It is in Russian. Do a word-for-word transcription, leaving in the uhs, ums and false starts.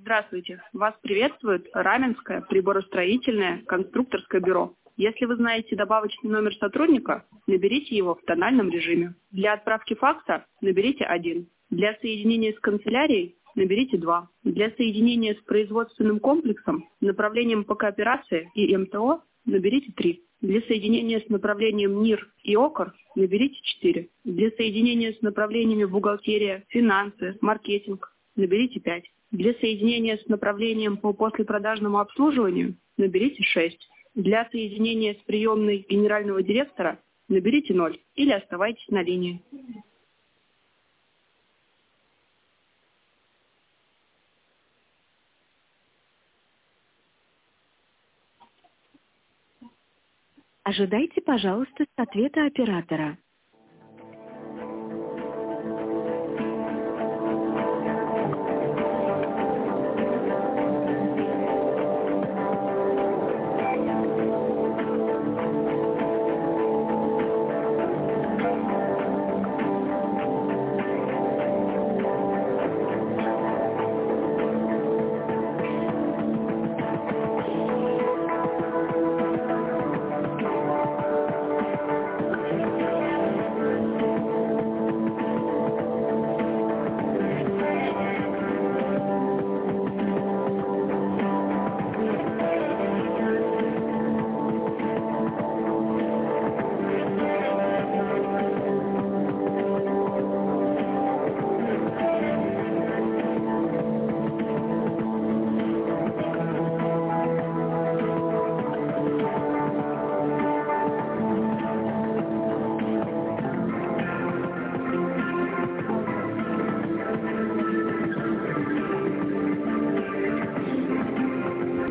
Здравствуйте. Вас приветствует Раменское приборостроительное конструкторское бюро. Если вы знаете добавочный номер сотрудника, наберите его в тональном режиме. Для отправки факса наберите один. Для соединения с канцелярией наберите два. Для соединения с производственным комплексом, направлением по кооперации и эм тэ о наберите три. Для соединения с направлением НИР и ОКР наберите четыре. Для соединения с направлениями бухгалтерия, финансы, маркетинг наберите пять. Для соединения с направлением по послепродажному обслуживанию наберите шесть. Для соединения с приемной генерального директора наберите ноль или оставайтесь на линии. Ожидайте, пожалуйста, ответа оператора.